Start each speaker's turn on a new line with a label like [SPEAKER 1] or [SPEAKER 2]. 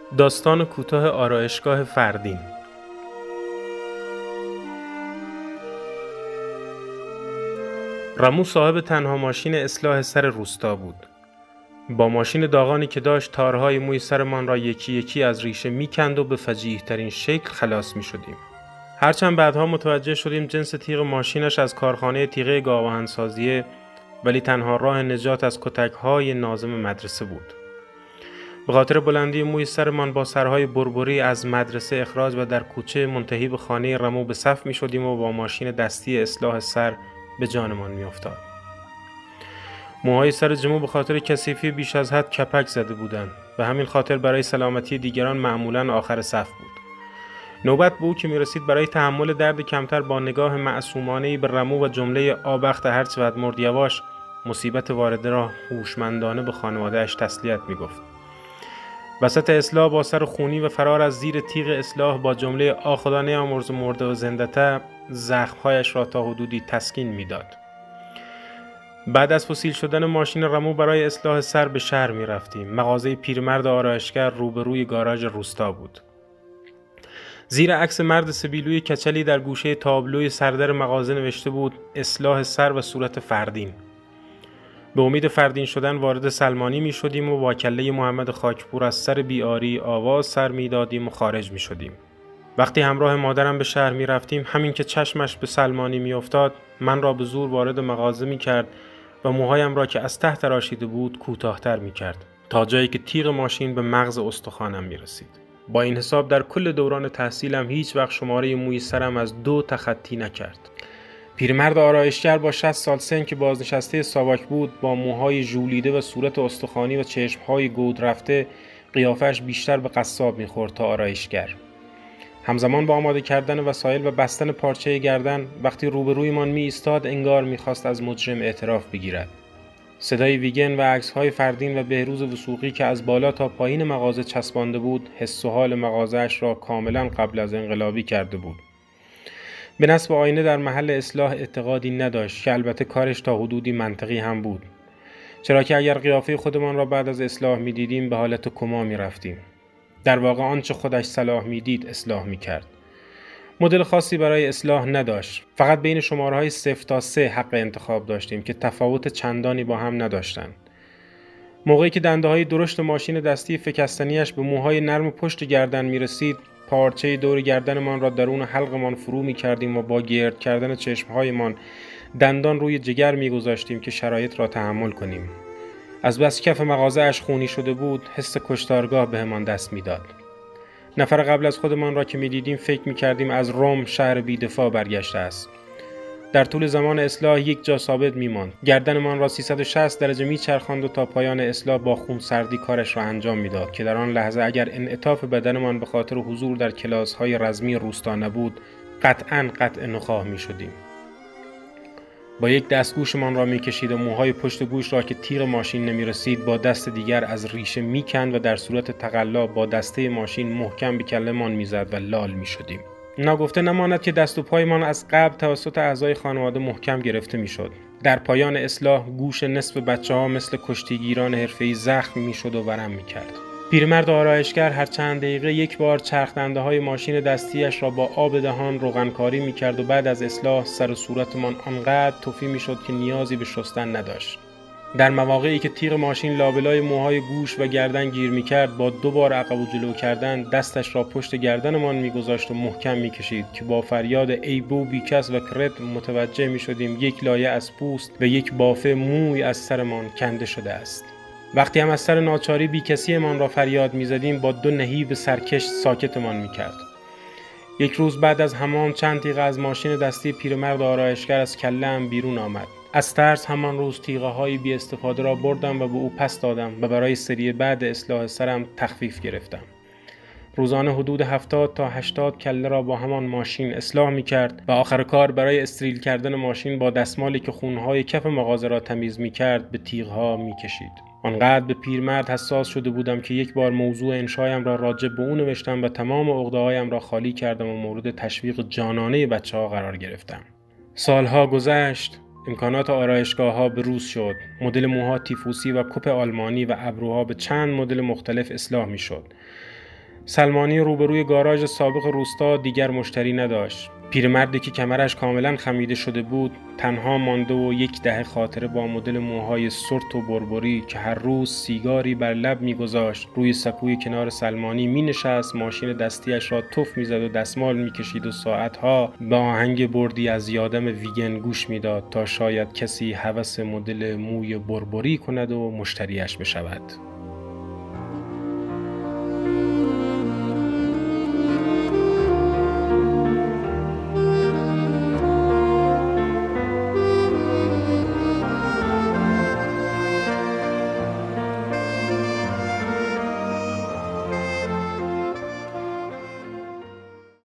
[SPEAKER 1] داستان کوتاه آرایشگاه فردین. رامو صاحب تنها ماشین اصلاح سر روستا بود. با ماشین داغانی که داشت تارهای موی سرمان را یکی یکی از ریشه میکند و به فجیح ترین شکل خلاص می شدیم. هرچند بعدها متوجه شدیم جنس تیغ ماشینش از کارخانه تیغه گاوهنسازیه، ولی تنها راه نجات از کتک‌های ناظم مدرسه بود. به خاطر بلندی موی سرمان با سرهای بربری از مدرسه اخراج و در کوچه منتهی به خانه رامو به صف می شدیم و با ماشین دستی اصلاح سر به جانمان می افتاد. موهای سر جمو به خاطر کثیفی بیش از حد کپک زده بودند. به همین خاطر برای سلامتی دیگران معمولاً آخر صف بود. نوبت به او که می رسید برای تحمل درد کمتر با نگاه معصومانه‌ای به رامو و جمله آبخت هرچقدر مرد یواش مصیبت وارده را هوشمندانه به خانواده‌اش تسلیت می گفت. وسط اصلاح با سر خونی و فرار از زیر تیغ اصلاح با جمله خدا نیامرز مرده و زندته زخمهایش را تا حدودی تسکین میداد. بعد از فسیل شدن ماشین رامو برای اصلاح سر به شهر می رفتیم. مغازه پیرمرد آرایشگر روبروی گاراژ روستا بود. زیر عکس مرد سبیلوی کچلی در گوشه تابلوی سردر مغازه نوشته بود اصلاح سر و صورت فردین. به امید فردین شدن وارد سلمانی می شدیم و با کله محمد خاکپور از سر بیاری آواز سر می دادیم و خارج می شدیم. وقتی همراه مادرم به شهر می رفتیم همین که چشمش به سلمانی می افتاد من را به زور وارد مغازه می کرد و موهایم را که از ته تراشیده بود کوتاه‌تر می کرد تا جایی که تیغ ماشین به مغز استخوانم می رسید. با این حساب در کل دوران تحصیلم هیچ وقت شماره موی سرم از 2 تخطی نکرد. پیرمرد آرایشگر با 60 سال سن که بازنشسته ساواک بود، با موهای ژولیده و صورت استخوانی و چشمهای گود رفته، قیافش بیشتر به قصاب می‌خورد تا آرایشگر. همزمان با آماده کردن وسایل و بستن پارچه گردن، وقتی روبرویمان می ایستاد انگار می‌خواست از مجرم اعتراف بگیرد. صدای ویگن و عکس‌های فردین و بهروز وثوقی که از بالا تا پایین مغازه چسبانده بود، حس و حال مغازه‌اش را کاملاً قبل از انقلابی کرده بود. به نصب آینه در محل اصلاح اعتقادی نداشت که البته کارش تا حدودی منطقی هم بود، چرا که اگر قیافه خودمان را بعد از اصلاح می دیدیم به حالت کما می رفتیم. در واقع آنچه خودش صلاح می دید اصلاح می کرد. مدل خاصی برای اصلاح نداشت، فقط بین شماره‌های 0 تا 3 حق انتخاب داشتیم که تفاوت چندانی با هم نداشتند. موقعی که دنده‌های درشت ماشین دستی فکستنیش به موهای نرم پشت گردن می رسید، پارچه دور گردنمان را درون حلقمان فرو می کردیم و با گرد کردن چشمهایمان دندان روی جگر می گذاشتیم که شرایط را تحمل کنیم. از بس کف مغازه اش خونی شده بود، حس کشتارگاه بهمان دست می داد. نفر قبل از خودمان را که می دیدیم فکر می کردیم از روم شهر بی‌دفاع برگشته است. در طول زمان اصلاح یک جا ثابت می ماند. گردنمان را 360 درجه می چرخاند و تا پایان اصلاح با خون سردی کارش را انجام می داد که در آن لحظه اگر انعطاف بدنمان به خاطر حضور در کلاس های رزمی روستا نبود قطعاً قطع نخاع می شدیم. با یک دست گوشمان را می کشید و موهای پشت گوش را که تیغ ماشین نمی رسید با دست دیگر از ریشه می کند و در صورت تقلا با دسته ماشین محکم به کله‌مان می زد و لال می شدیم. ناگفته نماند که دست و پایمان از قبل توسط اعضای خانواده محکم گرفته می شد. در پایان اصلاح گوش نصف بچه ها مثل کشتیگیران حرفه‌ای زخم می شد و ورم می کرد. پیرمرد آرایشگر هر چند دقیقه یک بار چرخدنده های ماشین دستیش را با آب دهان روغنکاری می کرد و بعد از اصلاح سر و صورتمان آنقدر تفی می شد که نیازی به شستن نداشت. در مواقعی که تیغ ماشین لابلای موهای گوش و گردن گیر می کرد با 2 بار عقب و جلو کردن دستش را پشت گردنمان می گذاشت و محکم می کشید که با فریاد ای بو بیکس و کرد متوجه می شدیم یک لایه از پوست و یک بافه موی از سرمان کنده شده است. وقتی هم از سر ناچاری بیکسی من را فریاد می زدیم با 2 نهیب سرکش ساکتمان می کرد. یک روز بعد از حمام چند تیغه از ماشین دستی پیرمرد آرایشگر از کله‌ام بیرون آمد. از ترس همان روز تیغه هایی بی استفاده را بردم و به او پس دادم و برای سری بعد اصلاح سرم تخفیف گرفتم. روزانه حدود 70 تا 80 کله را با همان ماشین اصلاح می کرد و آخر کار برای استریل کردن ماشین با دستمالی که خونهای کف مغازه را تمیز می کرد به تیغ ها می کشید. آنقدر به پیرمرد حساس شده بودم که یک بار موضوع انشایم را راجع به او نوشتم و تمام عقده‌هایم را خالی کردم و مورد تشویق جانانه بچه‌ها قرار گرفتم. سالها گذشت. امکانات آرایشگاه‌ها بروز شد. مدل موها تیفوسی و کپ آلمانی و ابروها به چند مدل مختلف اصلاح می‌شد. سلمانی روبروی گاراژ سابق روستا دیگر مشتری نداشت. پیرمردی که کمرش کاملا خمیده شده بود تنها مانده و 10 دهه خاطره با مدل موهای سرت و بربری که هر روز سیگاری بر لب می‌گذاشت، روی سکوی کنار سلمانی می‌نشست، ماشین دستیش را تف می‌زد و دستمال می‌کشید و ساعتها به آهنگ بردی از یادم ویگن گوش می‌داد تا شاید کسی هوس مدل موی بربری کند و مشتریش بشود.